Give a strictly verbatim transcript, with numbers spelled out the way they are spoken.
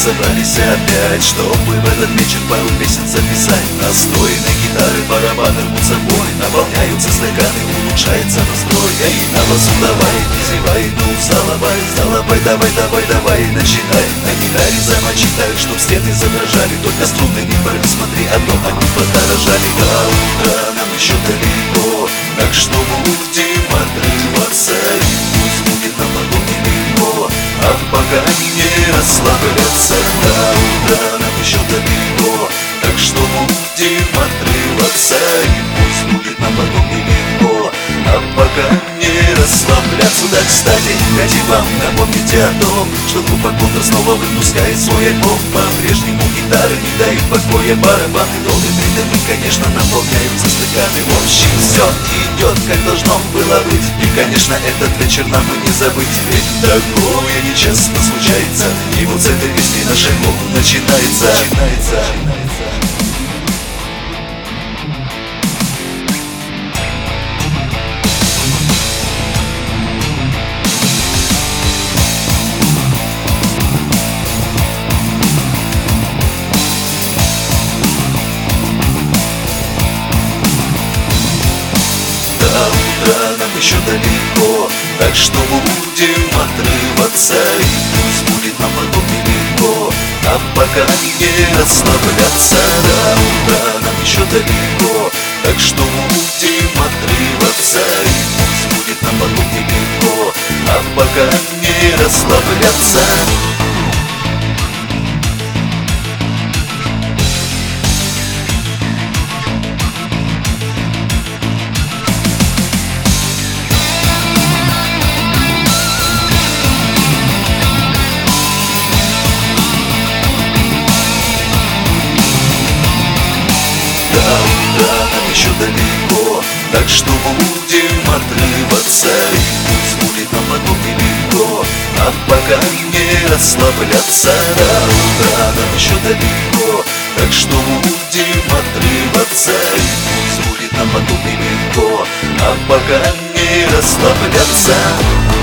собрались опять, чтобы в этот вечер пару песен записать. Настроены гитары, барабаны рвут собой, наполняются стаканы, улучшается настрой. Я и на басу давай, не зевай, ну залобай, залобай, давай, давай, давай, начинай. На гитаре замочи так, чтоб стены задрожали, только струны не порви, смотри, а то они подорожали. До утра нам еще далеко, так что будем отрываться, и пусть будет нам потом нелегко, а пока не расслабляться. До утра нам еще далеко, так что будем отрываться, и пусть будет нам потом нелегко, а пока не расслабляться. Да, кстати, хотим вам напомнить о том, что группа Контр снова выпускает свой альбом. По-прежнему гитары не дают покоя, барабаны, долгие ритмы, конечно, наполняются стаканы. В общем, все идет, как должно было быть, и, конечно, этот вечер нам и не забыть. Ведь такое нечасто случается, и вот с этой песни наш альбом начинается, начинается. До утра нам еще далеко, так что будем отрываться, и пусть будет нам потом нелегко, а пока не расслабляться. До утра нам еще далеко, так что будем отрываться, и пусть будет нам потом нелегко, а пока не расслабляться. До утра нам еще далеко, так что будем отрываться, и пусть будет нам потом нелегко, а пока не расслабляться. До утра нам еще далеко, так что будем отрываться, и пусть будет нам потом нелегко, а пока не расслабляться.